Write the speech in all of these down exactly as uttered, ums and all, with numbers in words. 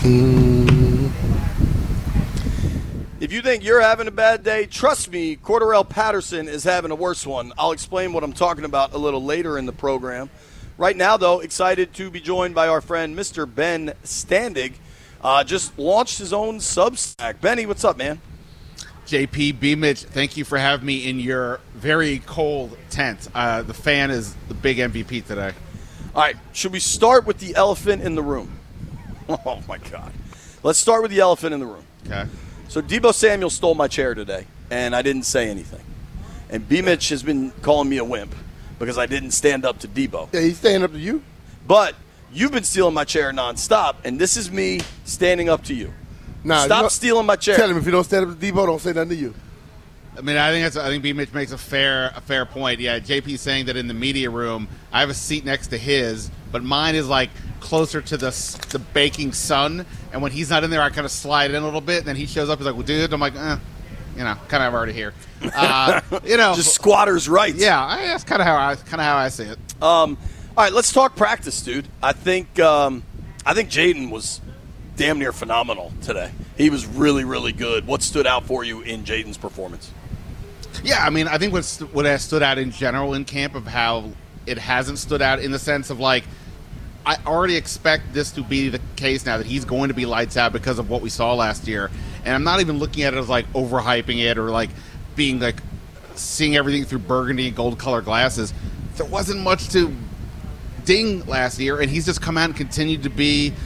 Mm. If you think you're having a bad day, trust me, Cordarrelle Patterson is having a worse one. I'll explain what I'm talking about a little later in the program. Right now, though, excited to be joined by our friend Mister Ben Standig. Uh, just launched his own Substack. Benny, what's up, man? J P, B. Mitch, thank you for having me in your very cold tent. Uh, the fan is the big M V P today. All right, should we start with the elephant in the room? Oh, my God. Let's start with the elephant in the room. Okay. So Deebo Samuel stole my chair today, and I didn't say anything. And B. Mitch has been calling me a wimp because I didn't stand up to Deebo. Yeah, he's standing up to you. But you've been stealing my chair nonstop, and this is me standing up to you. Nah, Stop you know, stealing my chair. Tell him if you don't stand up to Deebo, don't say nothing to you. I mean, I think that's. I think B. Mitch makes a fair, a fair point. Yeah, J P saying that in the media room, I have a seat next to his, but mine is like closer to the the baking sun. And when he's not in there, I kind of slide in a little bit. And then he shows up. He's like, "Well, dude," I'm like, eh, you know, kind of already here. Uh, you know, just squatters' rights. Yeah, I, that's kind of how I kind of how I see it. Um, all right, let's talk practice, dude. I think um, I think Jaden was damn near phenomenal today. He was really, really good. What stood out for you in Jaden's performance? Yeah, I mean, I think what's, what has stood out in general in camp of how it hasn't stood out in the sense of, like, I already expect this to be the case now that he's going to be lights out because of what we saw last year. And I'm not even looking at it as, like, overhyping it or, like, being, like, seeing everything through burgundy and gold-colored glasses. There wasn't much to ding last year, and he's just come out and continued to be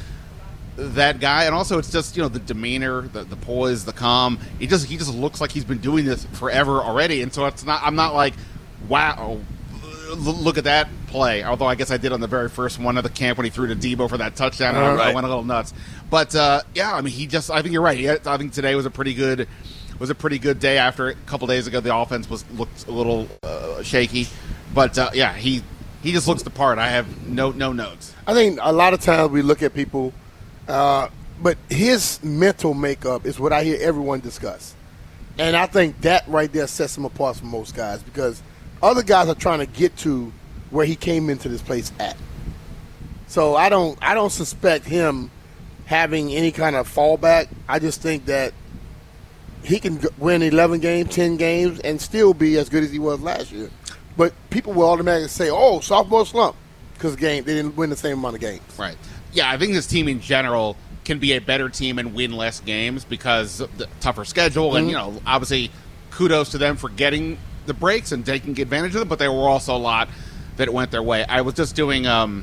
that guy. And also it's just, you know, the demeanor, the, the poise, the calm. He just he just looks like he's been doing this forever already. And so it's not I'm not like, wow, look at that play. Although I guess I did on the very first one of the camp when he threw to Deebo for that touchdown. And right. I, I went a little nuts. But uh, yeah, I mean, he just I think you're right. He, I think today was a pretty good was a pretty good day. After a couple days ago, the offense was looked a little uh, shaky. But uh, yeah, he he just looks the part. I have no no notes. I think a lot of times we look at people. Uh, but his mental makeup is what I hear everyone discuss. And I think that right there sets him apart from most guys because other guys are trying to get to where he came into this place at. So I don't I don't suspect him having any kind of fallback. I just think that he can win eleven games, ten games, and still be as good as he was last year. But people will automatically say, oh, sophomore slump because game they didn't win the same amount of games. Right. Yeah, I think this team in general can be a better team and win less games because of the tougher schedule. And, you know, obviously kudos to them for getting the breaks and taking advantage of them, but there were also a lot that went their way. I was just doing um,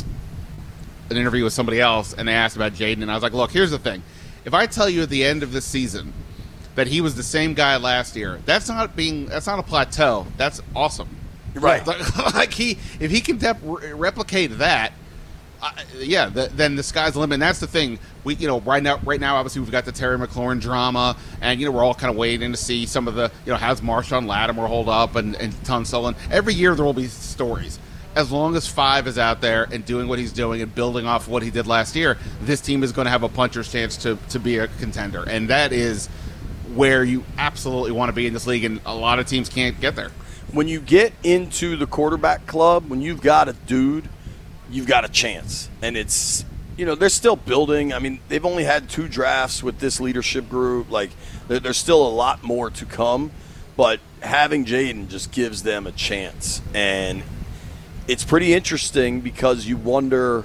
an interview with somebody else, and they asked about Jaden, and I was like, look, here's the thing. If I tell you at the end of the season that he was the same guy last year, that's not being that's not a plateau. That's awesome. Right. Like, like he, if he can dep- replicate that, Uh, yeah, the, then the sky's the limit. And that's the thing. We, you know, right now, right now, obviously, we've got the Terry McLaurin drama, and you know, we're all kind of waiting to see some of the, you know, how's Marshawn Lattimore hold up and and Tunsil. And every year there will be stories. As long as Five is out there and doing what he's doing and building off what he did last year, this team is going to have a puncher's chance to to be a contender, and that is where you absolutely want to be in this league. And a lot of teams can't get there. When you get into the quarterback club, when you've got a dude. You've got a chance. And it's, you know, they're still building. I mean, they've only had two drafts with this leadership group. Like, there, there's still a lot more to come. But having Jaden just gives them a chance. And it's pretty interesting because you wonder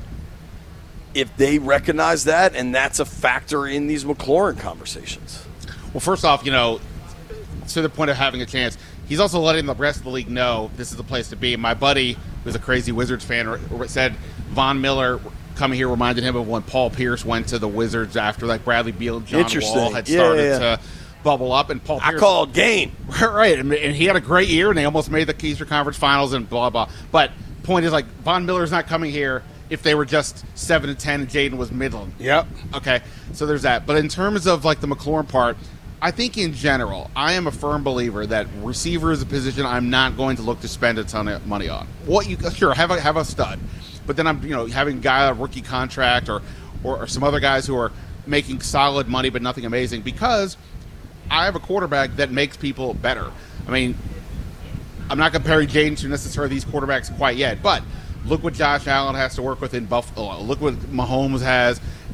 if they recognize that, and that's a factor in these McLaurin conversations. Well, first off, you know, to the point of having a chance, he's also letting the rest of the league know this is the place to be. My buddy, who's a crazy Wizards fan, said Von Miller coming here reminded him of when Paul Pierce went to the Wizards after like Bradley Beal and John Wall had started yeah, yeah. to bubble up. And Paul Pierce, I called game. Right, and he had a great year, and they almost made the Eastern Conference Finals and blah, blah. But point is, like, Von Miller's not coming here if they were just seven and ten and Jaden was Midland. Yep. Okay, so there's that. But in terms of, like, the McLaurin part, I think in general, I am a firm believer that receiver is a position I'm not going to look to spend a ton of money on. What you sure have a have a stud, but then I'm you know having a guy on a rookie contract or, or or some other guys who are making solid money but nothing amazing because I have a quarterback that makes people better. I mean, I'm not comparing Jaden to necessarily these quarterbacks quite yet, but look what Josh Allen has to work with in Buffalo. Look what Mahomes has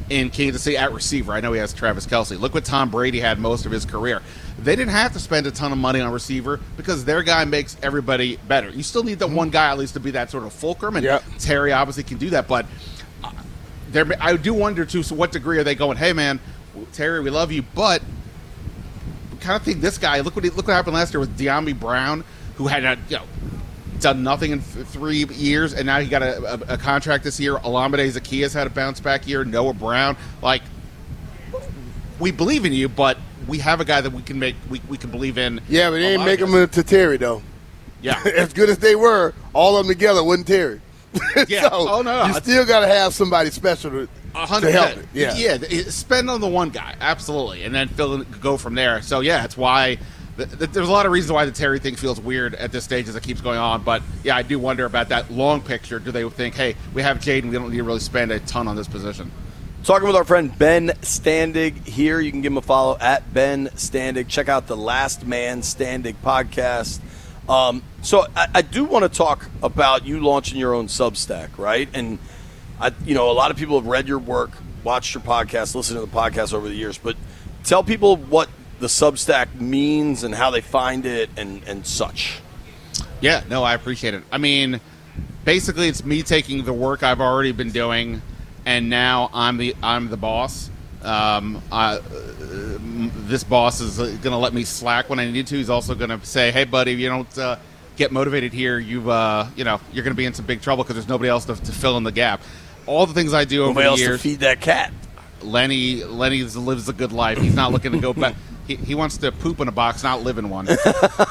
in Kansas City at receiver. I know he has Travis Kelce. Look what Tom Brady had most of his career. They didn't have to spend a ton of money on receiver because their guy makes everybody better. You still need that one guy at least to be that sort of fulcrum, and yep. Terry obviously can do that. But uh, there, I do wonder, too, so what degree are they going, hey, man, Terry, we love you, but we kind of think this guy, look what he, look what happened last year with De'Ami Brown, who had a, you know, done nothing in th- three years, and now he got a, a, a contract this year. Olamide Zaccheaus had a bounce-back year. Noah Brown. Like, we believe in you, but we have a guy that we can make we, we can believe in. Yeah, but they didn't make him to Terry, though. Yeah. As good as they were, all of them together wasn't Terry. Yeah. So oh, no, no. You still got to have somebody special to, to help it. Yeah. Yeah, spend on the one guy, absolutely, and then fill in, go from there. So, yeah, that's why th- th- there's a lot of reasons why the Terry thing feels weird at this stage as it keeps going on. But, yeah, I do wonder about that long picture. Do they think, hey, we have Jaden, we don't need to really spend a ton on this position? Talking with our friend Ben Standig here. You can give him a follow at Ben Standig. Check out the Last Man Standig podcast. Um, so I, I do want to talk about you launching your own Substack, right? And, I, you know, a lot of people have read your work, watched your podcast, listened to the podcast over the years. But tell people what the Substack means and how they find it and, and such. Yeah, no, I appreciate it. I mean, basically it's me taking the work I've already been doing, and now I'm the I'm the boss. Um, I, uh, this boss is going to let me slack when I need to. He's also going to say, "Hey, buddy, if you don't uh, get motivated here, you uh, you know you're going to be in some big trouble because there's nobody else to, to fill in the gap." All the things I do over nobody the else years. To feed that cat. Lenny Lenny lives a good life. He's not looking to go back. He, he wants to poop in a box, not live in one. Got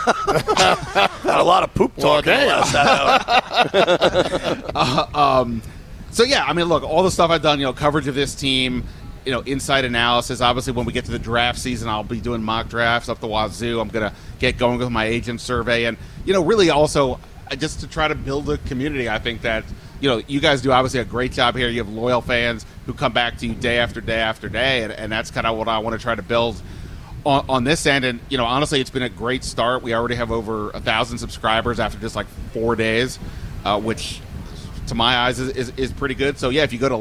a lot of poop talk. Well, uh, um. So, yeah, I mean, look, all the stuff I've done, you know, coverage of this team, you know, inside analysis. Obviously, when we get to the draft season, I'll be doing mock drafts up the wazoo. I'm going to get going with my agent survey. And, you know, really also just to try to build a community. I think that, you know, you guys do obviously a great job here. You have loyal fans who come back to you day after day after day. And, and that's kind of what I want to try to build on, on this end. And, you know, honestly, it's been a great start. We already have over a thousand subscribers after just like four days, uh, which – to my eyes, is, is, is pretty good. So, yeah, if you go to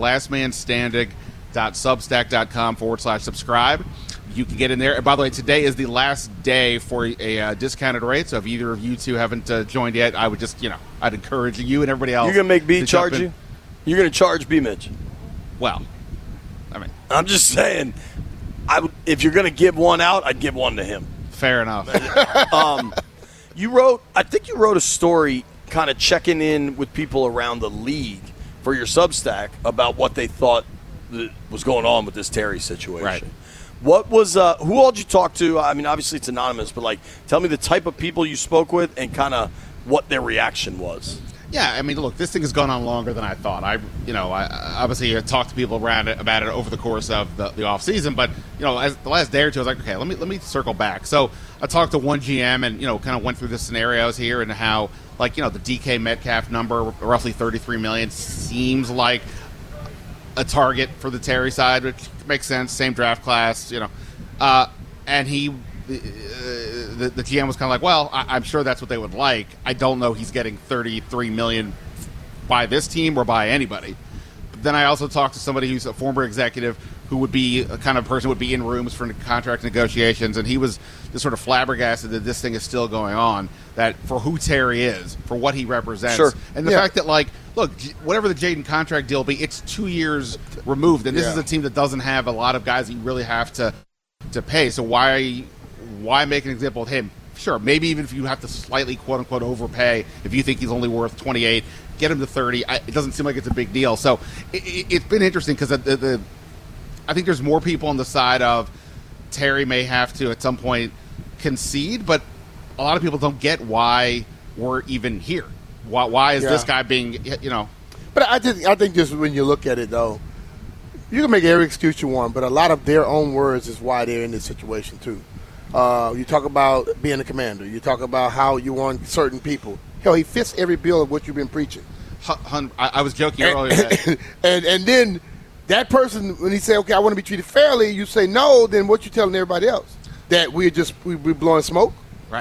lastmanstandig.substack.com forward slash subscribe, you can get in there. And, by the way, today is the last day for a uh, discounted rate. So if either of you two haven't uh, joined yet, I would just, you know, I'd encourage you and everybody else. You're going to make B charge you? You're going to charge B, Mitch? Well, I mean. I'm just saying, I would, if you're going to give one out, I'd give one to him. Fair enough. um, you wrote, I think you wrote a story kind of checking in with people around the league for your Substack about what they thought was going on with this Terry situation. Right. What was uh, who all did you talk to? I mean, obviously it's anonymous, but like, tell me the type of people you spoke with and kind of what their reaction was. Yeah, I mean, look, this thing has gone on longer than I thought. I, you know, I obviously I talked to people around it about it over the course of the, the off season, but you know, as the last day or two, I was like, okay, let me let me circle back. So I talked to one G M and you know, kind of went through the scenarios here and how. Like, you know, the D K Metcalf number, roughly thirty-three million dollars, seems like a target for the Terry side, which makes sense. Same draft class, you know. Uh, and he, uh, the, the G M was kind of like, well, I, I'm sure that's what they would like. I don't know he's getting thirty-three million dollars by this team or by anybody. But then I also talked to somebody who's a former executive who would be a kind of person who would be in rooms for contract negotiations, and he was just sort of flabbergasted that this thing is still going on, that for who Terry is, for what he represents. Sure. And the yeah. fact that, like, look, whatever the Jaden contract deal be, it's two years removed, and this yeah. is a team that doesn't have a lot of guys that you really have to to pay. So why why make an example of him? Sure, maybe even if you have to slightly, quote-unquote, overpay, if you think he's only worth twenty-eight, get him to thirty. I, it doesn't seem like it's a big deal. So it, it, it's been interesting because the, the, the I think there's more people on the side of Terry may have to at some point concede, but a lot of people don't get why we're even here. Why, why is yeah. this guy being, you know? But I just, I think just when you look at it, though, you can make every excuse you want, but a lot of their own words is why they're in this situation, too. Uh, you talk about being a commander. You talk about how you want certain people. Hell, he fits every bill of what you've been preaching. I, I was joking and, earlier. That, and, and then that person, when he say, okay, I want to be treated fairly, you say no, then what you telling everybody else? That we're just we, we're blowing smoke? Right.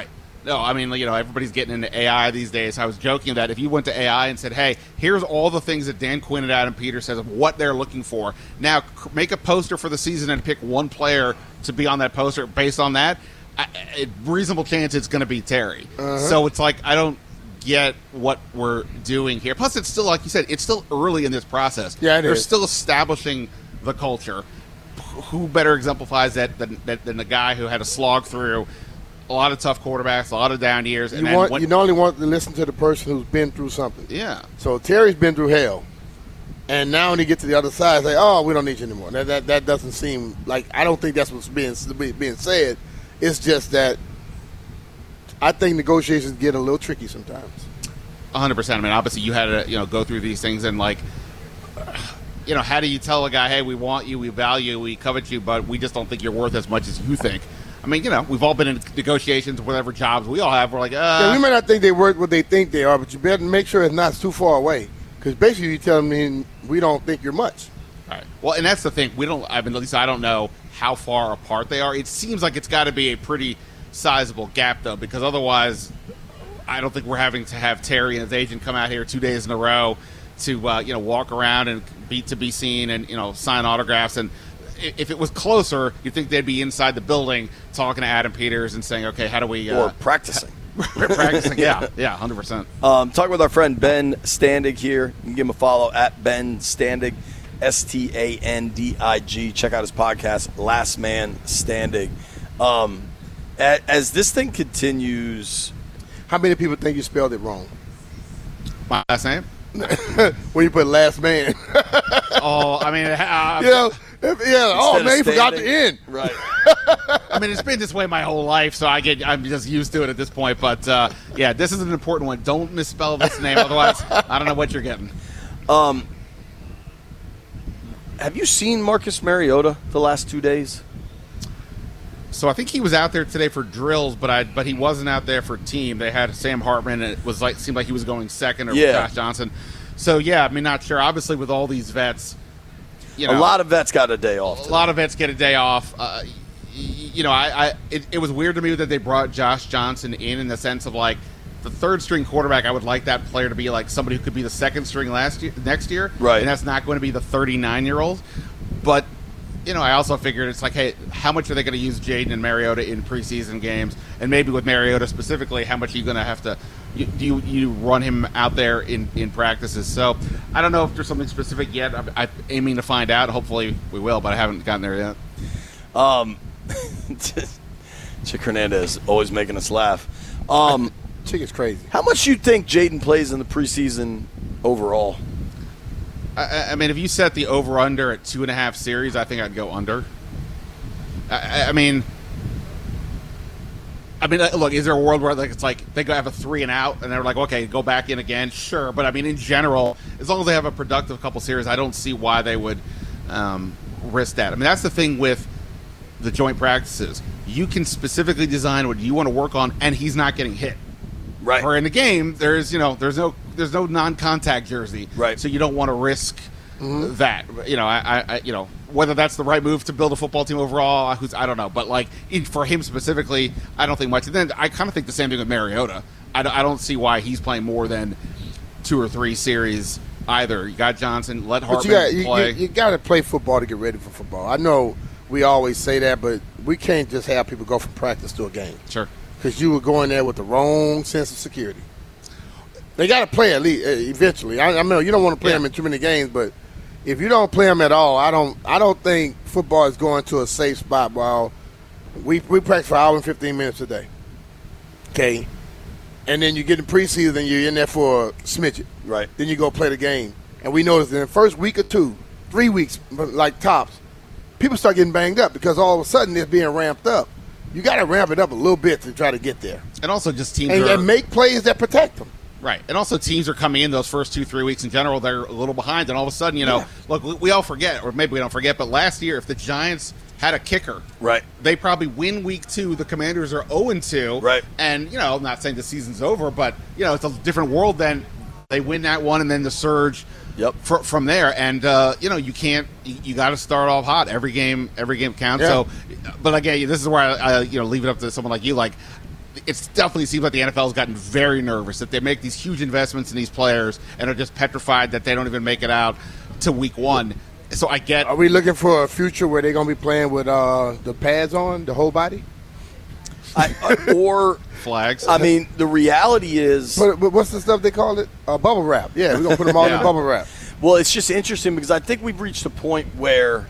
no, I mean, you know, everybody's getting into A I these days. I was joking that if you went to A I and said, hey, here's all the things that Dan Quinn and Adam Peters says of what they're looking for. Now, c- make a poster for the season and pick one player to be on that poster based on that. I, a reasonable chance it's going to be Terry. Uh-huh. So it's like, I don't get what we're doing here. Plus, it's still, like you said, it's still early in this process. Yeah, it They're is. still establishing the culture. Who better exemplifies that than, than, than the guy who had to slog through a lot of tough quarterbacks, a lot of down years. And You then want went, you normally want to listen to the person who's been through something. yeah. So Terry's been through hell, and now when he gets to the other side, it's like, oh, we don't need you anymore. That that, that doesn't seem like, I don't think that's what's being being said. It's just that I think negotiations get a little tricky sometimes. one hundred percent. I mean, obviously, you had to, you know, go through these things and, like, you know, how do you tell a guy, hey, we want you, we value you, we covet you, but we just don't think you're worth as much as you think? I mean, you know, we've all been in negotiations, whatever jobs we all have. We're like, uh. Yeah, we may not think they're worth what they think they are, but you better make sure it's not too far away. Because basically you tell me we don't think you're much. All right. Well, and that's the thing. We don't, I mean, at least I don't know how far apart they are. It seems like it's got to be a pretty sizable gap, though, because otherwise I don't think we're having to have Terry and his agent come out here two days in a row to, uh, you know, walk around and be to be seen and, you know, sign autographs. And if it was closer, you'd think they'd be inside the building talking to Adam Peters and saying, okay, how do we... Uh, or practicing. practicing, yeah, yeah, one hundred percent. Um, talking with our friend Ben Standig here. You can give him a follow at Ben Standig, S T A N D I G. Check out his podcast, Last Man Standing. Um, as, as this thing continues... How many people think you spelled it wrong? My last name? When you put last man. Oh, I mean... Uh, you know, if, yeah, oh, Instead man, of you forgot standing. the end. Right. I mean, it's been this way my whole life, so I get I'm just used to it at this point. But uh, yeah, this is an important one. Don't misspell this name, otherwise I don't know what you're getting. Um, have you seen Marcus Mariota the last two days? So I think he was out there today for drills, but I but he wasn't out there for team. They had Sam Hartman, and it was like seemed like he was going second, or Yeah. Josh Johnson. So yeah, I mean, not sure. Obviously, with all these vets, you know, a lot of vets got a day off. a today. lot of vets get a day off. Uh, y- you know, I, I it, it was weird to me that they brought Josh Johnson in in the sense of like the third string quarterback. I would like that player to be like somebody who could be the second string last year, next year, Right. And that's not going to be the thirty-nine year old. But you know, I also figured it's like, hey, how much are they going to use Jaden and Mariota in preseason games, and maybe with Mariota specifically, how much are you going to have to you, do you, you run him out there in, in practices? So I don't know if there's something specific yet. I'm, I'm aiming to find out. Hopefully we will, but I haven't gotten there yet. Um, Chick Hernandez always making us laugh. Um, Chick is crazy. how much you think Jaden plays in the preseason overall? I, I mean, if you set the over-under at two and a half series, I think I'd go under. I, I mean, I mean, look, is there a world where like it's like they go have a three and out, and they're like, okay, go back in again? Sure, but I mean, in general, as long as they have a productive couple series, I don't see why they would um, risk that. I mean, that's the thing with the joint practices. You can specifically design what you want to work on, and he's not getting hit. Right. Or in the game, there's you know there's no there's no non-contact jersey, Right. So you don't want to risk that. You know, I, I you know whether that's the right move to build a football team overall, who's I don't know, but like in, for him specifically, I don't think much. And then I kind of think the same thing with Mariota. I don't, I don't see why he's playing more than two or three series either. You got Johnson, let But Hartman you got you, play. you, you got to play football to get ready for football. I know we always say that, but we can't just have people go from practice to a game Sure. because you were going there with the wrong sense of security. They got to play at least uh, eventually. I, I mean, you don't want to play Yeah. them in too many games, but if you don't play them at all, I don't. I don't think football is going to a safe spot. While we we practice for an hour and fifteen minutes a day, okay, and then you get in preseason, and you're in there for a smidget. Right. Then you go play the game, and we noticed in the first week or two, three weeks, like tops, people start getting banged up because all of a sudden it's being ramped up. You got to ramp it up a little bit to try to get there, And also just teams and, are, and make plays that protect them. right. And also teams are coming in those first two, three weeks in general, they're a little behind. And all of a sudden, you know, Yeah. look, we, we all forget, or maybe we don't forget, but last year, if the Giants had a kicker, Right. they probably win week two. The Commanders are oh and two. Right. And, you know, I'm not saying the season's over, but, you know, it's a different world than they win that one and then the surge Yep. fr- from there. And, uh, you know, you can't, you, you got to start off hot. Every game, every game counts. Yeah. So, but again, this is where I, I, you know, leave it up to someone like you. Like, it definitely seems like the N F L has gotten very nervous that they make these huge investments in these players and are just petrified that they don't even make it out to week one. So I get. Are we looking for a future where they're going to be playing with uh, the pads on, the whole body? I, uh, or flags. I mean, the reality is. But, but what's the stuff they call it? Uh, bubble wrap. Yeah, we're going to put them all Yeah. in bubble wrap. Well, it's just interesting because I think we've reached a point where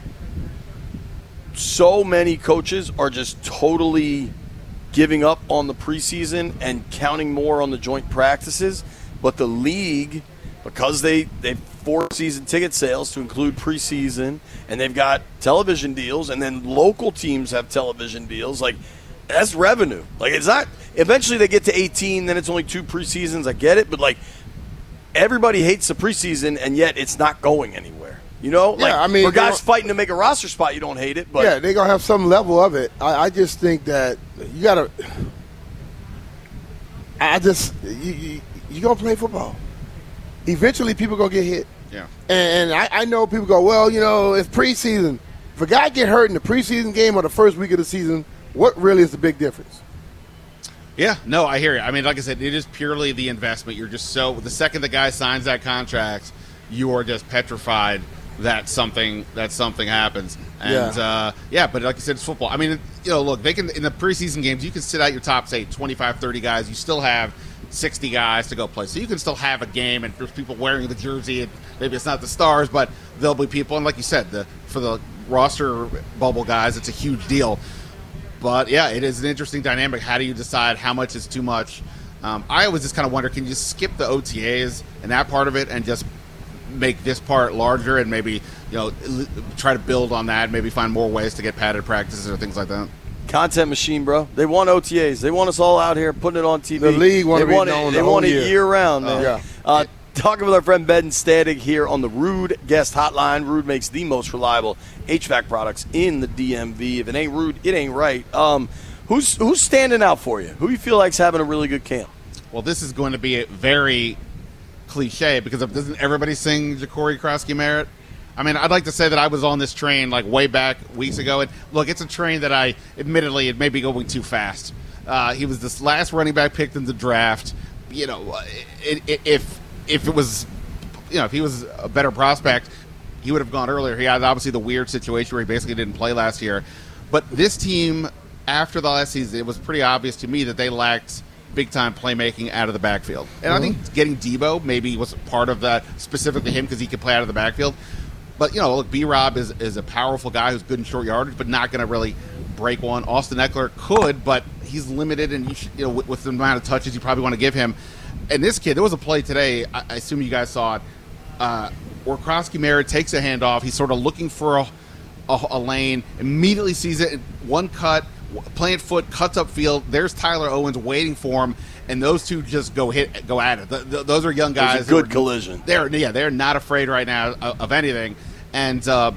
so many coaches are just totally giving up on the preseason and counting more on the joint practices. But the league, because they, they force season ticket sales to include preseason, and they've got television deals, and then local teams have television deals, like, that's revenue. Like, it's not – eventually they get to eighteen, then it's only two preseasons. I get it. But, like, everybody hates the preseason, and yet it's not going anywhere. You know? Yeah, like, I mean, for guys they- fighting to make a roster spot, you don't hate it. But Yeah, they're going to have some level of it. I, I just think that you got to – I just – you, you, you're going to play football. Eventually people going to get hit. Yeah. And, and I, I know people go, well, you know, it's preseason. If a guy get hurt in the preseason game or the first week of the season, what really is the big difference? Yeah, no, I hear you. I mean, like I said, it is purely the investment. You're just so the second the guy signs that contract, you are just petrified that something that something happens. And Yeah. uh, yeah, but like I said, it's football. I mean, you know, look, they can in the preseason games, you can sit out your top say twenty-five, thirty guys. You still have sixty guys to go play, so you can still have a game. And there's people wearing the jersey. And maybe it's not the Stars, but there'll be people. And like you said, the for the roster bubble guys, it's a huge deal. But, yeah, it is an interesting dynamic. How do you decide how much is too much? Um, I always just kind of wonder, can you skip the O T As and that part of it and just make this part larger and maybe, you know, l- try to build on that, maybe find more ways to get padded practices or things like that? content machine, bro. They want O T As. They want us all out here putting it on T V. The league want they to be want known it, the They whole want year. it year-round, man. Oh, yeah. Uh, talking with our friend Ben Stadig here on the Rude Guest Hotline. Rude makes the most reliable H V A C products in the D M V. If it ain't Rude, it ain't right. Um, who's who's standing out for you? Who you feel like's having a really good camp? Well, this is going to be a very cliche because of, doesn't everybody sing Ja'Cory Krosky-Merritt? I mean, I'd like to say that I was on this train like way back weeks ago. And look, it's a train that I, admittedly, it may be going too fast. Uh, he was this last running back picked in the draft. You know, it, it, if if it was, you know, if he was a better prospect, he would have gone earlier. He had obviously the weird situation where he basically didn't play last year. But this team, after the last season, it was pretty obvious to me that they lacked big-time playmaking out of the backfield. And mm-hmm. I think getting Debo maybe was part of that, specific to him because he could play out of the backfield. But, you know, look, B-Rob is, is a powerful guy who's good in short yardage, but not going to really break one. Austin Eckler could, but he's limited, and you, should, you know, with, with the amount of touches you probably want to give him. And this kid, there was a play today, I, I assume you guys saw it, uh, where Krosky-Merritt takes a handoff. He's sort of looking for a, a, a lane, immediately sees it, one cut, plant foot, cuts upfield. There's Tyler Owens waiting for him, and those two just go hit, go at it. The, the, those are young guys. It was a good are, collision. They're yeah, they're not afraid right now of, of anything, and uh,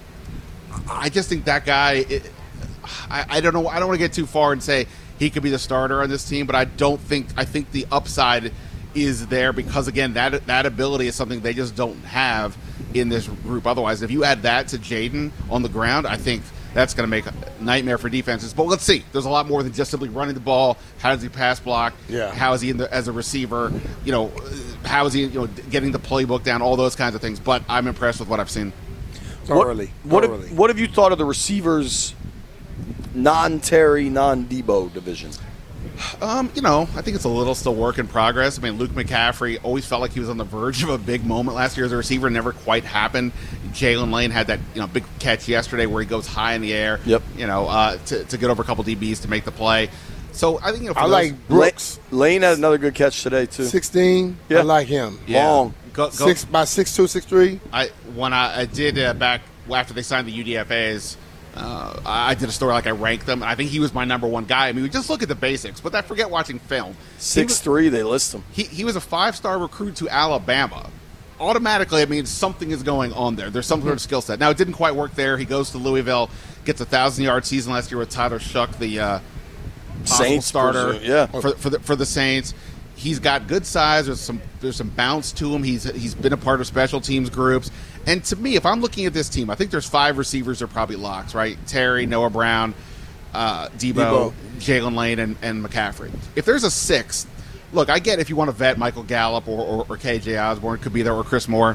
I just think that guy. It, I, I don't know. I don't want to get too far and say he could be the starter on this team, but I don't think. I think the upside is there because again, that that ability is something they just don't have in this group. Otherwise, if you add that to Jaden on the ground, I think that's going to make a nightmare for defenses. But let's see. There's a lot more than just simply running the ball. How does he pass block? Yeah. How is he in the, as a receiver? You know, how is he you know getting the playbook down? All those kinds of things. But I'm impressed with what I've seen. Thoroughly. What, what, Thoroughly. have, what have you thought of the receivers, non-Terry, non-Debo division? Um, you know, I think it's a little still work in progress. I mean, Luke McCaffrey always felt like he was on the verge of a big moment last year as a receiver. Never quite happened. Jalen Lane had that you know big catch yesterday where he goes high in the air. Yep. You know, uh, to, to get over a couple D Bs to make the play. So I think you know. For I those, like Brooks. Lane had another good catch today too. sixteen. Yeah. I like him. yeah. long. Go, go, Six by six two, six three. I when I, I did uh, back after they signed the U D F As. Uh, I did a story like I ranked them. I think he was my number one guy. I mean, we just look at the basics, but I forget watching film. Six three, they list him. He he was a five-star recruit to Alabama. Automatically, I mean, something is going on there. There's some sort of skill set. Now, it didn't quite work there. He goes to Louisville, gets a thousand-yard season last year with Tyler Shuck, the uh, possible Saints starter presume, yeah. for for the, for the Saints. He's got good size. There's some there's some bounce to him. He's he's been a part of special teams groups. And to me, if I'm looking at this team, I think there's five receivers that are probably locks, right? Terry, Noah Brown, uh, Debo, Debo. Jalen Lane, and, and McCaffrey. If there's a sixth, look, I get if you want to vet Michael Gallup or, or, or K J Osborne, could be there, or Chris Moore.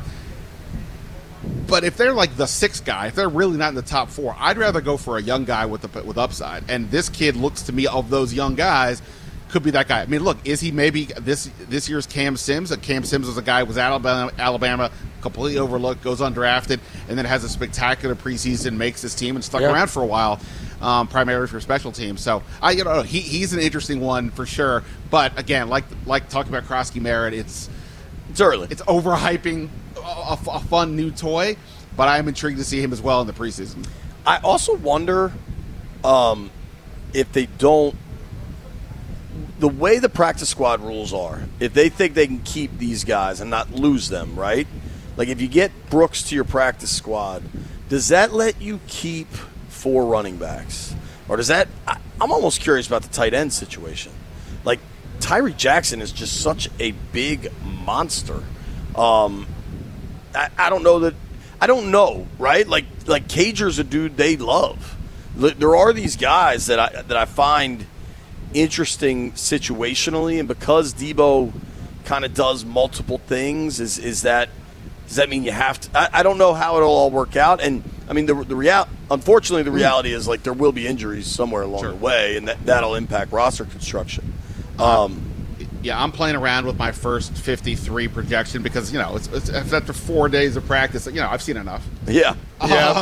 But if they're like the sixth guy, if they're really not in the top four, I'd rather go for a young guy with the, with upside. And this kid looks to me, of those young guys, could be that guy. I mean, look, is he maybe this this year's Cam Sims? Cam Sims was a guy who was at Alabama, Alabama, completely overlooked, goes undrafted, and then has a spectacular preseason, makes his team, and stuck yeah. around for a while, um, primarily for special teams. So I, you know, he, he's an interesting one for sure. But again, like like talking about Krosky Merritt, it's it's early. It's overhyping a, a fun new toy, but I'm intrigued to see him as well in the preseason. I also wonder um, if they don't. The way the practice squad rules are, if they think they can keep these guys and not lose them, right? Like if you get Brooks to your practice squad, does that let you keep four running backs? Or does that – I'm almost curious about the tight end situation. Like Tyree Jackson is just such a big monster. Um, I, I don't know that – I don't know, right? Like like Cager's a dude they love. There are these guys that I that I find – interesting situationally, and because Debo kind of does multiple things, is is that does that mean you have to? I, I don't know how it'll all work out, and I mean the the real unfortunately the reality is like there will be injuries somewhere along sure. the way, and that that'll impact roster construction. Um, yeah, I'm playing around with my first fifty-three projection because you know it's, it's after four days of practice. You know I've seen enough. Yeah, yeah.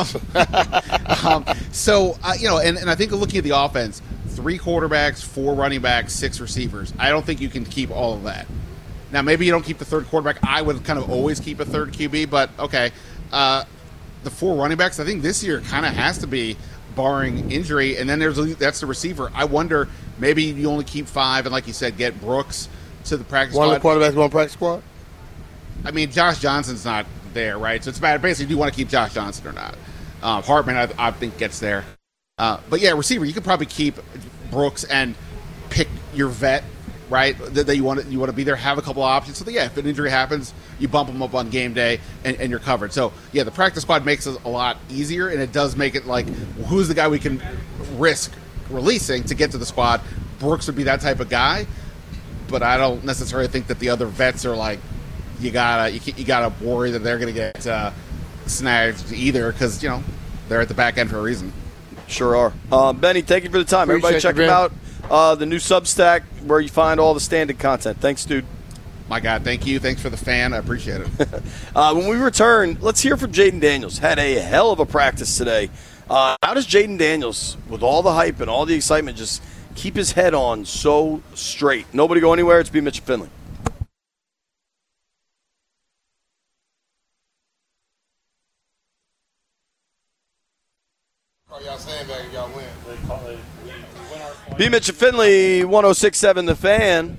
um, so uh, you know, and, and I think looking at the offense. Three quarterbacks, four running backs, six receivers. I don't think you can keep all of that. Now, maybe you don't keep the third quarterback. I would kind of always keep a third Q B, but okay. Uh, the four running backs, I think this year kind of has to be barring injury, and then there's that's the receiver. I wonder maybe you only keep five, and like you said, get Brooks to the practice one squad. One of the quarterbacks, one practice squad? I mean, Josh Johnson's not there, right? So it's bad. Basically, do you want to keep Josh Johnson or not? Um, Hartman, I, I think, gets there. Uh, but yeah, receiver, you could probably keep Brooks and pick your vet, right? That, that you want to you want to be there, have a couple of options. So that, yeah, if an injury happens, you bump them up on game day, and, and you're covered. So yeah, the practice squad makes it a lot easier, and it does make it like who's the guy we can risk releasing to get to the squad. Brooks would be that type of guy, but I don't necessarily think that the other vets are like you gotta you, you gotta worry that they're gonna get uh, snagged either because you know they're at the back end for a reason. Sure are. Uh, Benny, thank you for the time. Appreciate Everybody check out uh, the new Substack where you find all the standard content. Thanks, dude. My God, thank you. Thanks for the fan. I appreciate it. uh, when we return, let's hear from Jayden Daniels. Had a hell of a practice today. Uh, how does Jayden Daniels, with all the hype and all the excitement, just keep his head on so straight? Nobody go anywhere. It's B. Mitch Finley. Y'all saying back y'all win. B. Mitch Finley, one oh six point seven The Fan.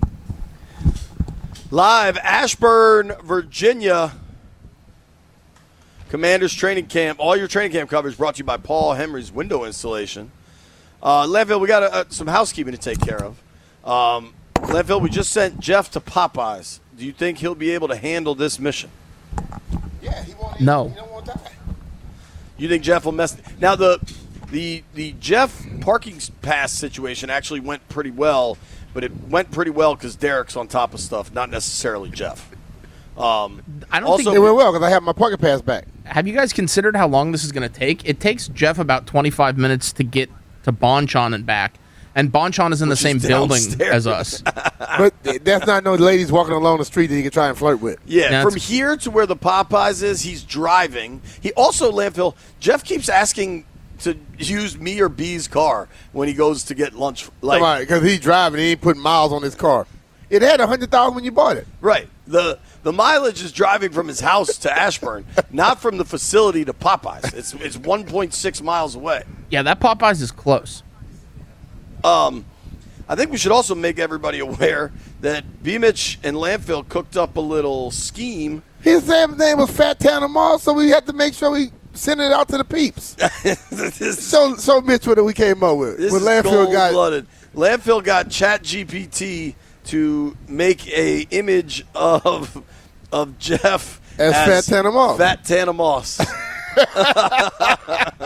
Live, Ashburn, Virginia. Commanders Training Camp. All your training camp coverage brought to you by Paul Henry's Window Installation. Uh, Landfill, we got uh, some housekeeping to take care of. Um, Landfill, we just sent Jeff to Popeyes. Do you think he'll be able to handle this mission? Yeah, he won't. No. He don't want to die. You think Jeff will mess? Now the the the Jeff parking pass situation actually went pretty well, but it went pretty well because Derek's on top of stuff, not necessarily Jeff. Um, I don't also, think It went well because I have my parking pass back. Have you guys considered how long this is going to take? It takes Jeff about twenty-five minutes to get to Bonchon and back, and Bonchon is in the same building as us. But that's not no ladies walking along the street that he can try and flirt with. Yeah, That's- from here to where the Popeyes is, he's driving. He also, Landfill, Jeff keeps asking to use me or B's car when he goes to get lunch. Like, Come on, because he's driving, he ain't putting miles on his car. It had a hundred thousand when you bought it. Right. The the mileage is driving from his house to Ashburn, not from the facility to Popeyes. It's it's one point six miles away. Yeah, that Popeyes is close. Um, I think we should also make everybody aware that B-Mitch and Landfill cooked up a little scheme. His name was Fat Town Mall, so we had to make sure we send it out to the peeps. this, so, so Mitch, what we came up with? this with is Landfill got cold-blooded. Landfill got Chat G P T to make a image of of Jeff as, as Fat Tana Moss. Fat Tana Moss.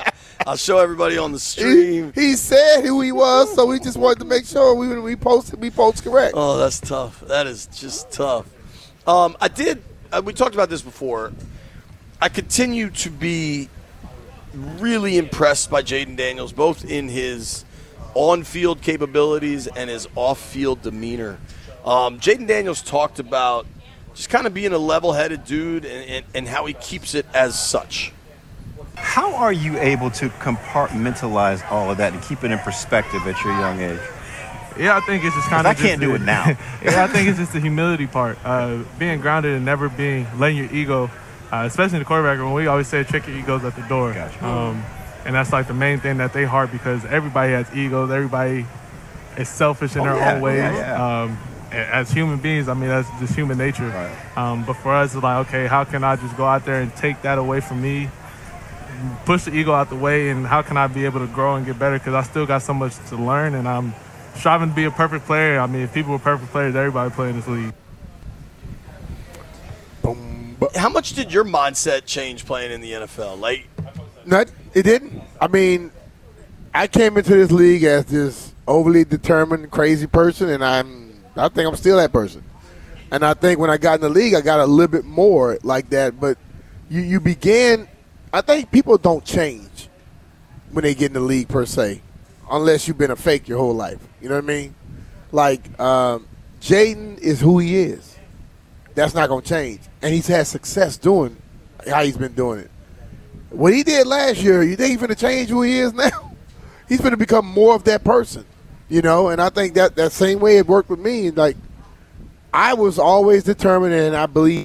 I'll show everybody on the stream. He, he said who he was, so we just wanted to make sure we we posted we post correct. Oh, that's tough. That is just tough. Um, I did. Uh, we talked about this before. I continue to be really impressed by Jayden Daniels, both in his on-field capabilities and his off-field demeanor. Um, Jayden Daniels talked about just kind of being a level-headed dude and, and, and how he keeps it as such. How are you able to compartmentalize all of that and keep it in perspective at your young age? Yeah, I think it's just kind of. I can't do it now. Yeah, I think it's just the humility part, uh, being grounded and never being letting your ego, uh, especially in the quarterback room. We always say check your egos at the door, Gotcha. um, and that's like the main thing that they heart because everybody has egos. Everybody is selfish in Oh, their yeah, own ways. yeah, yeah. Um, as human beings, I mean, that's just human nature. Right. Um, but for us, it's like, okay, how can I just go out there and take that away from me? Push the ego out the way, and how can I be able to grow and get better? Because I still got so much to learn, and I'm striving to be a perfect player. I mean, if people were perfect players, everybody play in this league. How much did your mindset change playing in the N F L? Like, Not, it didn't. I mean, I came into this league as this overly determined, crazy person, and I'm. I think I'm still that person. And I think when I got in the league, I got a little bit more like that. But you, you began. I think people don't change when they get in the league per se, unless you've been a fake your whole life. You know what I mean? Like, um, Jayden is who he is. That's not going to change. And he's had success doing how he's been doing it. What he did last year, you think he's going to change who he is now? He's going to become more of that person, you know? And I think that that same way it worked with me. Like, I was always determined, and I believe.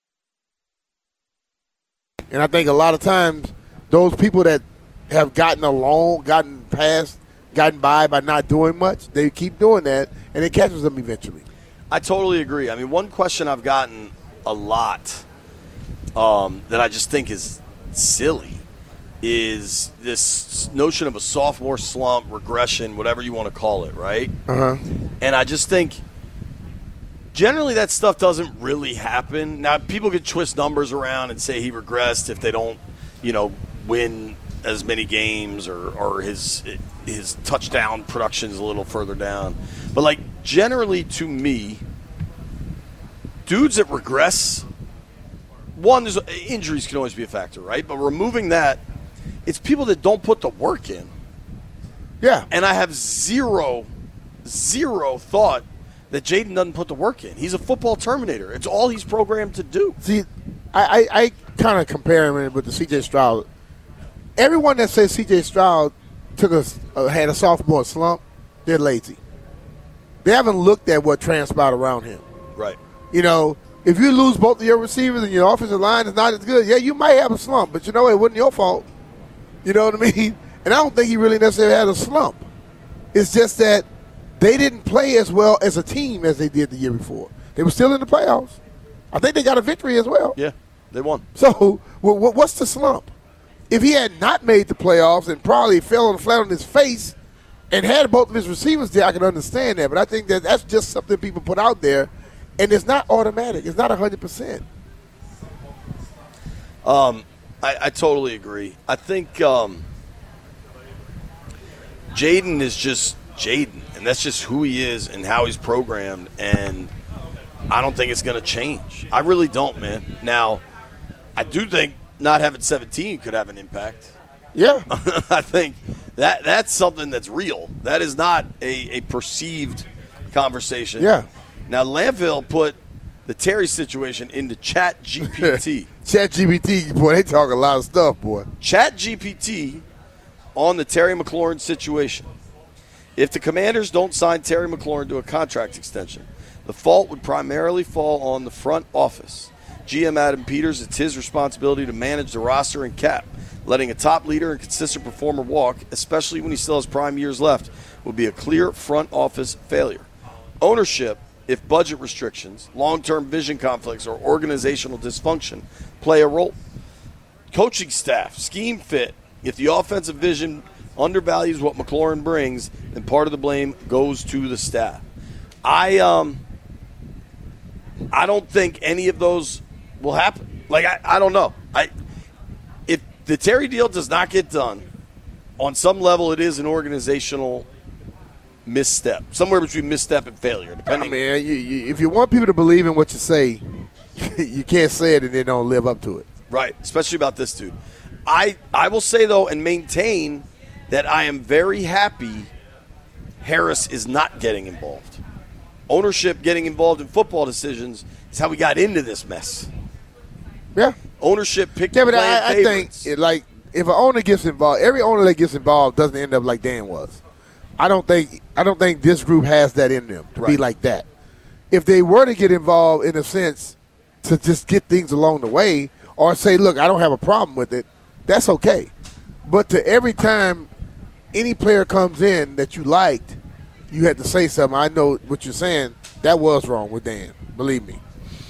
And I think a lot of times those people that have gotten along, gotten past, gotten by by not doing much, they keep doing that, and it catches them eventually. I totally agree. I mean, one question I've gotten a lot um, that I just think is silly is this notion of a sophomore slump, regression, whatever you want to call it, right? Uh-huh. And I just think generally that stuff doesn't really happen. Now, people could twist numbers around and say he regressed if they don't, you know, win as many games or, or his his touchdown production is a little further down. But, like, generally to me, dudes that regress, one, there's, injuries can always be a factor, right? But removing that, it's people that don't put the work in. Yeah. And I have zero, zero thought that Jayden doesn't put the work in. He's a football terminator. It's all he's programmed to do. See, I, I, I kind of compare him with the C J Stroud. Everyone that says C J Stroud took a, uh, had a sophomore slump, they're lazy. They haven't looked at what transpired around him. Right. You know, if you lose both of your receivers and your offensive line is not as good, yeah, you might have a slump, but you know it wasn't your fault. You know what I mean? And I don't think he really necessarily had a slump. It's just that they didn't play as well as a team as they did the year before. They were still in the playoffs. I think they got a victory as well. Yeah, they won. So what's the slump? If he had not made the playoffs and probably fell on the flat on his face and had both of his receivers there, I can understand that. But I think that that's just something people put out there, and it's not automatic. It's not one hundred percent. Um, I, I totally agree. I think um, Jayden is just Jayden, and that's just who he is and how he's programmed, and I don't think it's going to change. I really don't, man. Now, I do think not having seventeen could have an impact. Yeah. I think that that's something that's real. That is not a, a perceived conversation. Yeah. Now, Lanville put the Terry situation into Chat G P T. Chat G P T, boy, they talk a lot of stuff, boy. Chat G P T on the Terry McLaurin situation. If the Commanders don't sign Terry McLaurin to a contract extension, the fault would primarily fall on the front office. G M Adam Peters, it's his responsibility to manage the roster and cap. Letting a top leader and consistent performer walk, especially when he still has prime years left, would be a clear front office failure. Ownership, if budget restrictions, long-term vision conflicts, or organizational dysfunction play a role. Coaching staff, scheme fit, if the offensive vision undervalues what McLaurin brings, then part of the blame goes to the staff. I um, I don't think any of those will happen. Like, I, I don't know. I if the Terry deal does not get done, on some level, it is an organizational misstep, somewhere between misstep and failure. Depending, I mean, you, you, if you want people to believe in what you say, you can't say it and then don't live up to it. Right, especially about this dude. I I will say though, and maintain that I am very happy Harris is not getting involved. Ownership getting involved in football decisions is how we got into this mess. Yeah. Ownership picked Yeah, but playing I, I think favorites. it, like if an owner gets involved, every owner that gets involved doesn't end up like Dan was. I don't think I don't think this group has that in them to be Right. like that. If they were to get involved in a sense to just get things along the way or say, look, I don't have a problem with it, that's okay. But to every time any player comes in that you liked, you had to say something. I know what you're saying. That was wrong with Dan. Believe me.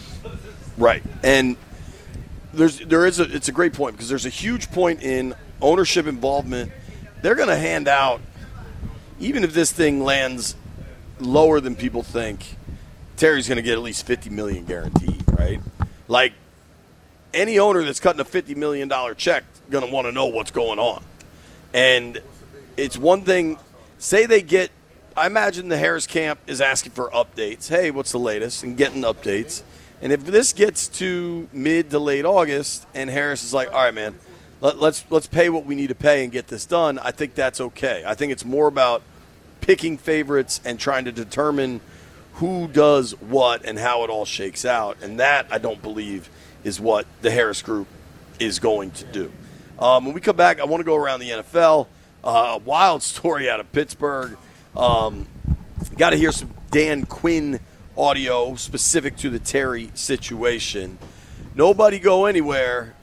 Right, and there's there is a it's a great point because there's a huge point in ownership involvement. They're going to hand out, even if this thing lands lower than people think, Terry's going to get at least fifty million dollars guaranteed, right? Like any owner that's cutting a fifty million dollars check going to want to know what's going on. And it's one thing, say they get, I imagine the Harris camp is asking for updates. Hey, what's the latest? And getting updates. And if this gets to mid to late August and Harris is like, all right, man, let, let's let's pay what we need to pay and get this done, I think that's okay. I think it's more about picking favorites and trying to determine who does what and how it all shakes out. And that, I don't believe, is what the Harris group is going to do. Um, when we come back, I want to go around the N F L. Uh, a wild story out of Pittsburgh. Um, got to hear some Dan Quinn audio specific to the Terry situation. Nobody go anywhere.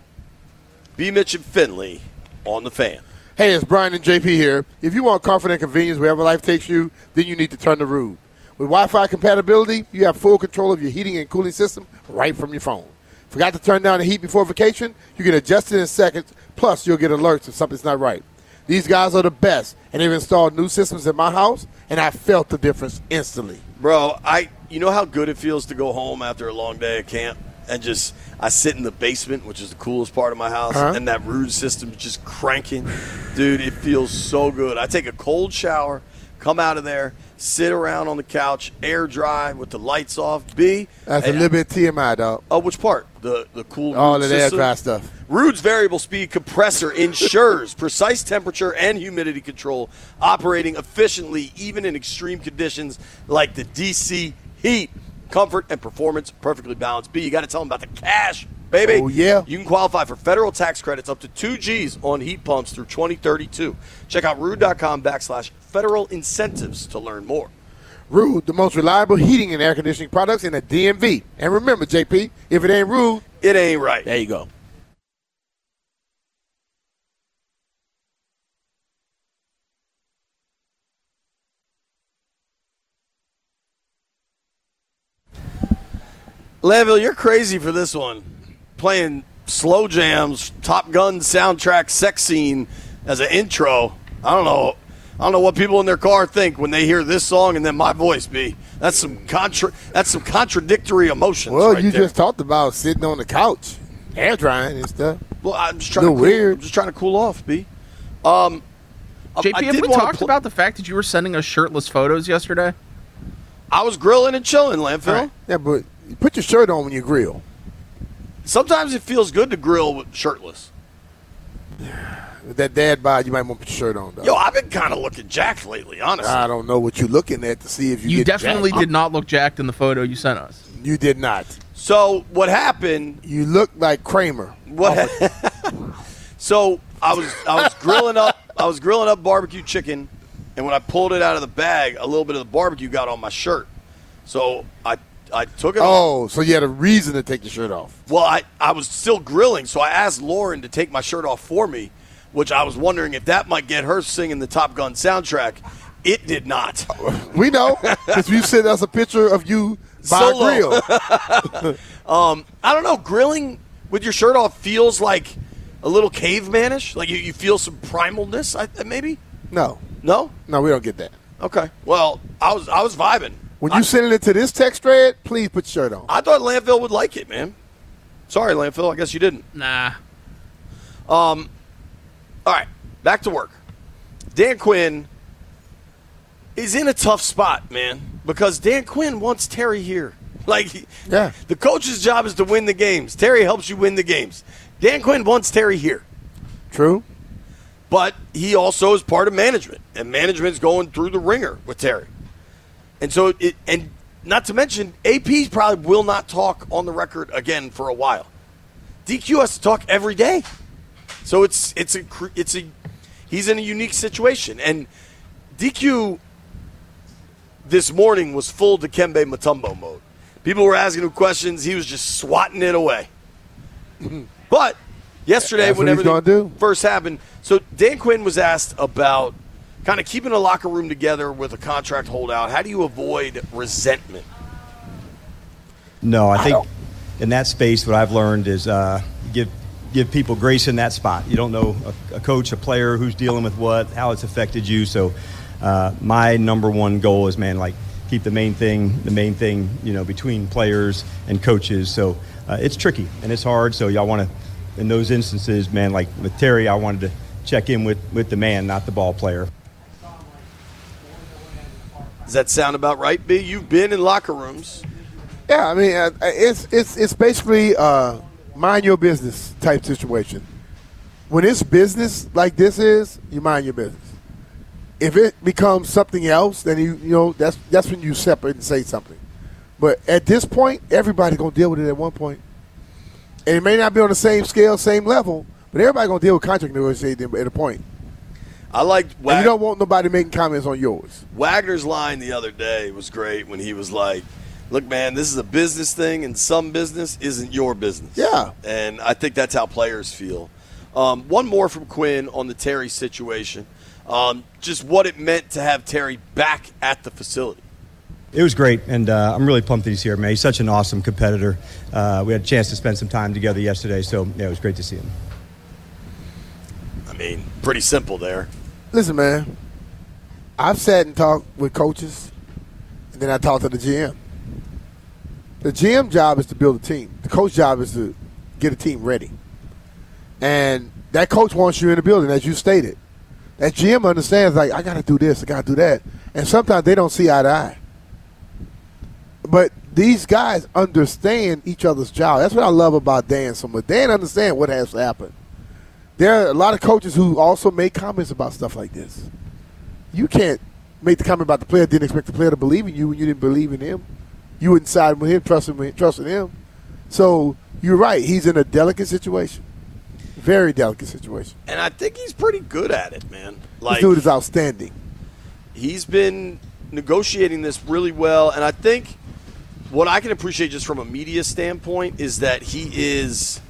B. Mitch and Finley on the Fan. Hey, it's Brian and J P here. If you want comfort and convenience wherever life takes you, then you need to turn to Ruud. With Wi-Fi compatibility, you have full control of your heating and cooling system right from your phone. Forgot to turn down the heat before vacation? You can adjust it in seconds, plus you'll get alerts if something's not right. These guys are the best, and they've installed new systems in my house, and I felt the difference instantly. Bro, I you know how good it feels to go home after a long day at camp and just I sit in the basement, which is the coolest part of my house, uh-huh. and that Ruud system is just cranking. Dude, it feels so good. I take a cold shower, come out of there, sit around on the couch, air dry with the lights off. B. That's a little bit T M I, dog. Oh, which part? The the cool All Ruud of the air system? dry stuff. Ruud's variable speed compressor ensures precise temperature and humidity control, operating efficiently even in extreme conditions like the D C heat. Comfort and performance perfectly balanced. B, you got to tell them about the cash, baby. Oh, yeah. You can qualify for federal tax credits up to two G's on heat pumps through twenty thirty-two. Check out Ruud.com backslash federal incentives to learn more. Ruud, the most reliable heating and air conditioning products in the D M V. And remember, J P, if it ain't Ruud, it ain't right. There you go. Lanville, you're crazy for this one. Playing slow jams, Top Gun soundtrack sex scene as an intro. I don't know. I don't know what people in their car think when they hear this song and then my voice. B. That's some contra- That's some contradictory emotions. Well, right you there. just talked about sitting on the couch, air drying and stuff. Well, I'm just trying to Little cool, weird. I'm just trying to cool off. B. Um, J P, I have did we wanna talked pl- about the fact that you were sending us shirtless photos yesterday? I was grilling and chilling, Landfill. Right. Yeah, but you put your shirt on when you grill. Sometimes it feels good to grill with shirtless. With that dad bod, you might want to put your shirt on, though. Yo, I've been kind of looking jacked lately, honestly. I don't know what you're looking at to see if you, You get definitely jacked. did not look jacked in the photo you sent us. You did not. So what happened? You look like Kramer. What? So I was I was grilling up I was grilling up barbecue chicken, and when I pulled it out of the bag, a little bit of the barbecue got on my shirt. So I I took it off. Oh, so you had a reason to take your shirt off. Well, I, I was still grilling, so I asked Lauren to take my shirt off for me, which I was wondering if that might get her singing the Top Gun soundtrack. It did not. We know, because you sent us a picture of you by Solo. a grill. um, I don't know. Grilling with your shirt off feels like a little cavemanish. Like you, you feel some primalness, I, maybe? No. No? No, we don't get that. Okay. Well, I was I was vibing. When you I, send it to this text thread, please put your shirt on. I thought Landfill would like it, man. Sorry, Landfill. I guess you didn't. Nah. Um. All right. Back to work. Dan Quinn is in a tough spot, man, because Dan Quinn wants Terry here. Like, yeah. the coach's job is to win the games. Terry helps you win the games. Dan Quinn wants Terry here. True. But he also is part of management, and management's going through the ringer with Terry. And so, it, and not to mention, A P probably will not talk on the record again for a while. D Q has to talk every day. So it's it's a it's a he's in a unique situation. And D Q this morning was full Dikembe Mutombo mode. People were asking him questions. He was just swatting it away. But yesterday, That's when everything do. first happened, so Dan Quinn was asked about kind of keeping a locker room together with a contract holdout. How do you avoid resentment? No, I think in that space, what I've learned is uh, give give people grace in that spot. You don't know a, a coach, a player, who's dealing with what, how it's affected you. So uh, my number one goal is, man, like keep the main thing, the main thing, you know, between players and coaches. So uh, it's tricky and it's hard. So y'all want to, in those instances, man, like with Terry, I wanted to check in with, with the man, not the ball player. Does that sound about right, B? You've been in locker rooms. Yeah, I mean, uh, it's it's it's basically uh, mind your business type situation. When it's business like this is, you mind your business. If it becomes something else, then you you know that's that's when you separate and say something. But at this point, everybody's gonna deal with it at one point, and it may not be on the same scale, same level, but everybody's gonna deal with contract negotiating at a point. I liked Wag- and you don't want nobody making comments on yours. Wagner's line the other day was great when he was like, look, man, this is a business thing, and some business isn't your business. Yeah. And I think that's how players feel. Um, one more from Quinn on the Terry situation. Um, just what it meant to have Terry back at the facility. It was great, and uh, I'm really pumped that he's here, man. He's such an awesome competitor. Uh, we had a chance to spend some time together yesterday, so yeah, it was great to see him. I mean, pretty simple there. Listen, man, I've sat and talked with coaches, and then I talked to the G M. The G M job is to build a team. The coach job is to get a team ready. And that coach wants you in the building, as you stated. That G M understands, like, I got to do this, I got to do that. And sometimes they don't see eye to eye. But these guys understand each other's job. That's what I love about Dan so much. Dan understands what has to happen. There are a lot of coaches who also make comments about stuff like this. You can't make the comment about the player, didn't expect the player to believe in you when you didn't believe in him. You wouldn't side with him, trusting him, trusting him. So you're right. He's in a delicate situation. Very delicate situation. And I think he's pretty good at it, man. Like, this dude is outstanding. He's been negotiating this really well, and I think what I can appreciate just from a media standpoint is that he is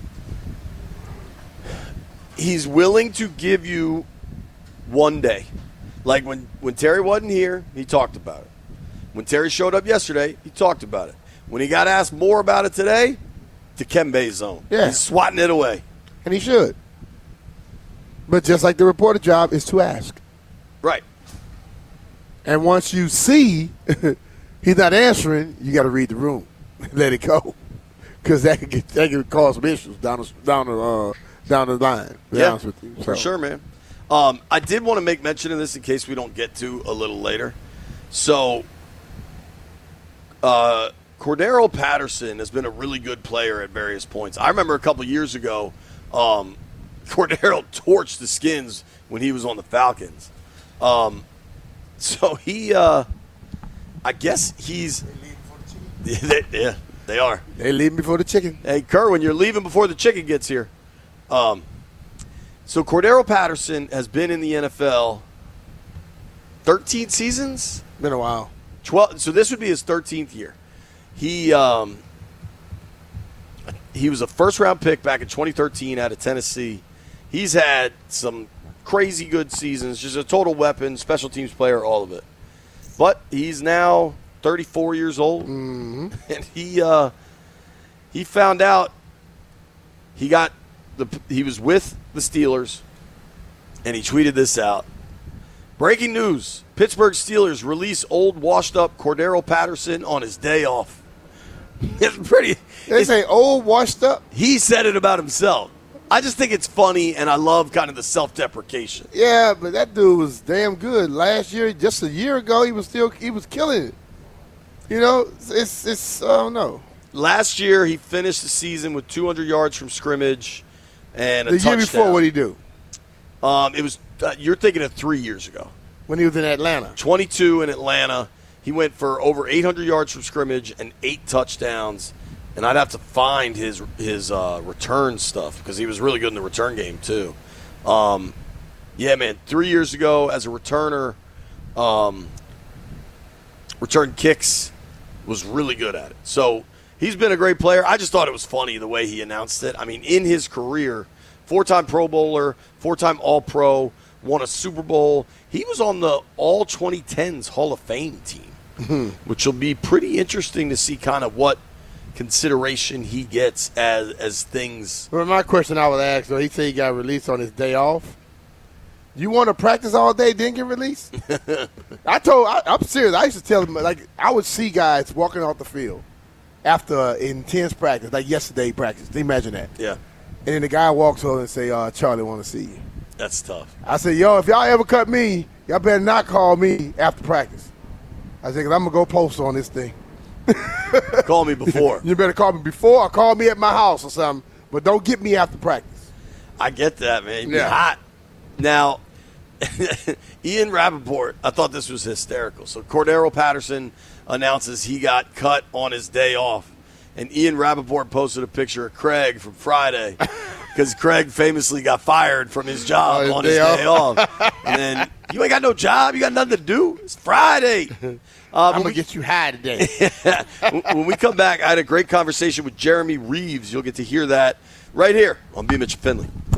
he's willing to give you one day. Like when, when Terry wasn't here, he talked about it. When Terry showed up yesterday, he talked about it. When he got asked more about it today, Dikembe's zone. Yeah. He's swatting it away. And he should. But just like the reporter job is to ask. Right. And once you see he's not answering, you got to read the room. Let it go. Because that could get, that could cause some issues down the, down the, uh, down the line. To be yeah, honest with you. So. For sure, man. Um, I did want to make mention of this in case we don't get to a little later. So, uh, Cordero Patterson has been a really good player at various points. I remember a couple years ago, um, Cordero torched the Skins when he was on the Falcons. Um, so he, uh, I guess he's, they, yeah, they are. They leave before the chicken. Hey, Kerwin, you're leaving before the chicken gets here. Um, so Cordero Patterson has been in the N F L thirteen seasons. Been a while. twelve. So this would be his thirteenth year. He um, he was a first round pick back in twenty thirteen out of Tennessee. He's had some crazy good seasons. Just a total weapon, special teams player, all of it. But he's now thirty-four years old, mm-hmm. and he uh, he found out he got the he was with the Steelers, and he tweeted this out. Breaking news, Pittsburgh Steelers release old washed-up Cordero Patterson on his day off. It's pretty. They it's, say old washed up? He said it about himself. I just think it's funny, and I love kind of the self-deprecation. Yeah, but that dude was damn good last year. Just a year ago, he was still he was killing it. You know, it's it's I don't know. Last year, he finished the season with two hundred yards from scrimmage and a the touchdown. year before, what did he do? Um, it was uh, you're thinking of three years ago when he was in Atlanta. twenty-two in Atlanta. He went for over eight hundred yards from scrimmage and eight touchdowns. And I'd have to find his his uh, return stuff because he was really good in the return game too. Um, yeah, man. Three years ago, as a returner, um, return kicks, was really good at it. So he's been a great player. I just thought it was funny the way he announced it. I mean, in his career, four-time Pro Bowler, four-time All-Pro, won a Super Bowl. He was on the All twenty tens Hall of Fame team, which will be pretty interesting to see kind of what consideration he gets as as things. Well, my question I would ask, though, he said he got released on his day off. You want to practice all day, then get released? I told, I, I'm serious. I used to tell him, like, I would see guys walking off the field after intense practice, like yesterday practice. Imagine that. Yeah. And then the guy walks over and say, uh, "Charlie, want to see you." That's tough. I said, "Yo, if y'all ever cut me, y'all better not call me after practice." I said, "Cause I'm gonna go post on this thing." Call me before. You better call me before or call me at my house or something, but don't get me after practice. I get that, man. You'd be Yeah. hot. Now, Ian Rappaport, I thought this was hysterical. So Cordero Patterson announces he got cut on his day off. And Ian Rappaport posted a picture of Craig from Friday because Craig famously got fired from his job Oh, his on day his off. day off. And then, you ain't got no job. You got nothing to do. It's Friday. Uh, I'm going to get you high today. When we come back, I had a great conversation with Jeremy Reeves. You'll get to hear that right here on B. Mitch Finley.